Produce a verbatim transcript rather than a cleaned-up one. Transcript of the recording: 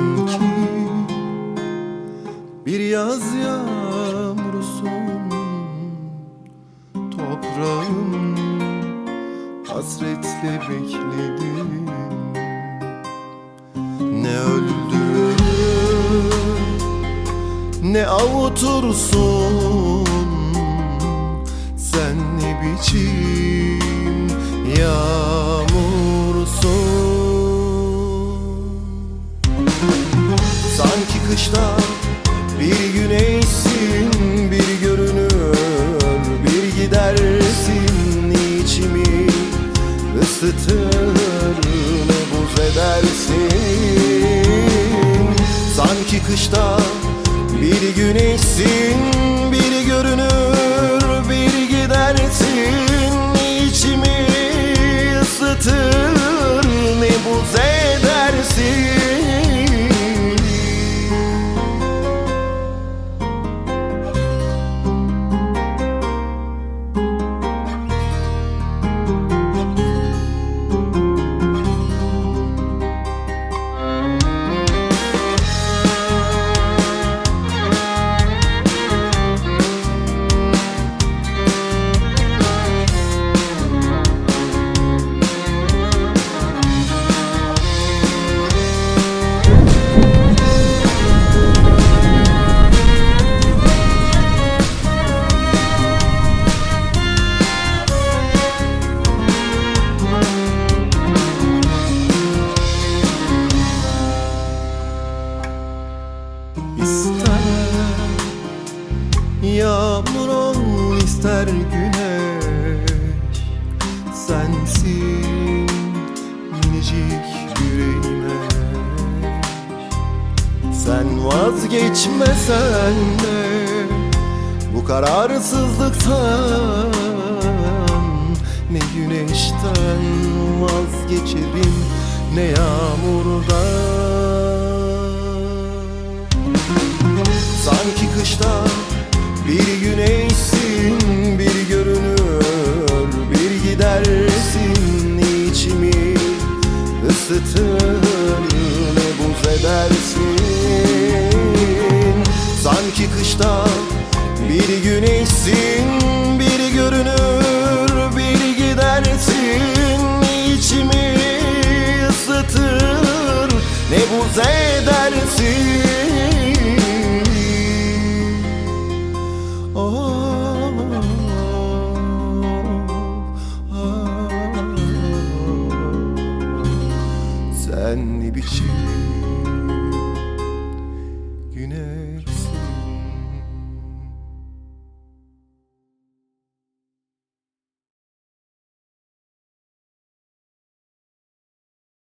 sanki bir yaz yağmurusun. Toprağım, hasretle bekledim. Ne öldürür ne avutursun. Sen ne biçim yağmursun. Sanki kışta bir güneşsin, bir görünür bir gidersin. İçimi ısıtır ne buz edersin. Sanki kışta bir güneşsin, bir görünür bir gidersin. İçimi ısıtır ne buz edersin. İster yağmur ol, ister güneş, sensin minicik yüreğime. Sen vazgeçmesen de bu kararsızlıktan, ne güneşten vazgeçerim ne yağmurdan. Sanki kışta bir güneşsin, bir görünür bir gidersin. İçimi ısıtır ne buz edersin. Sanki kışta bir güneşsin, bir görünür bir gidersin. İçimi ısıtır ne buz edersin. Sen ne biçim güneş.